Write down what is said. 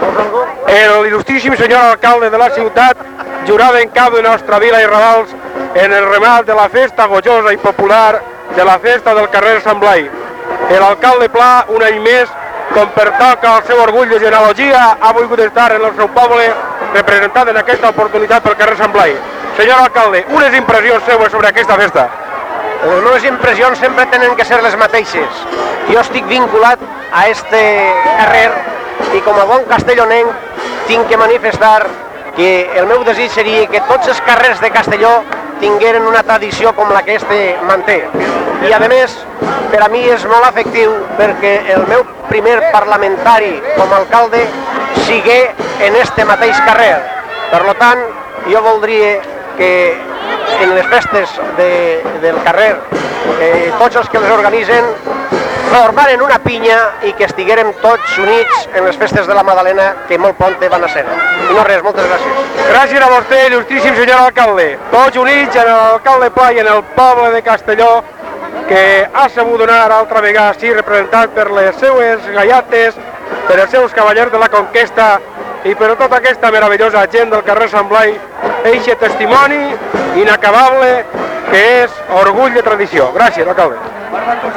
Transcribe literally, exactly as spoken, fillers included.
el il·lustríssim senyor alcalde de la ciutat, jurat en cap de nostra vila i Ravals en el remat de la festa gojosa i popular de la festa del carrer Sant Blai. L'alcalde Pla, un any més, com pertoca al seu orgull de genealogia, ha volgut estar en el seu poble representat en aquesta oportunitat pel carrer Sant Blai. Senyor alcalde, unes impressions seues sobre aquesta festa? Les meves impressions sempre tenen que ser les mateixes. Jo estic vinculat a este carrer i com a bon castellonenc tinc que manifestar que el meu desig seria que tots els carrers de Castelló tingueren una tradició com la que este manté. I a més, per a mi és molt afectiu perquè el meu primer parlamentari com a alcalde sigué en este mateix carrer. Per tant, jo voldria que en les festes de, del carrer eh, tots els que les organitzen formaren una pinya i que estiguérem tots units en les festes de la Madalena que molt pronte van a ser. I no res, moltes gràcies. Gràcies a vostè, il·lustríssim senyor alcalde. Tots units en l'alcalde Pla i en el poble de Castelló que ha sabut donar altra vegada així representat per les seues gaiates, per els seus cavallers de la conquesta i per tota aquesta meravellosa gent del carrer Sant Blai, eixe testimoni inacabable que és orgull de tradició. Gràcies, alcalde.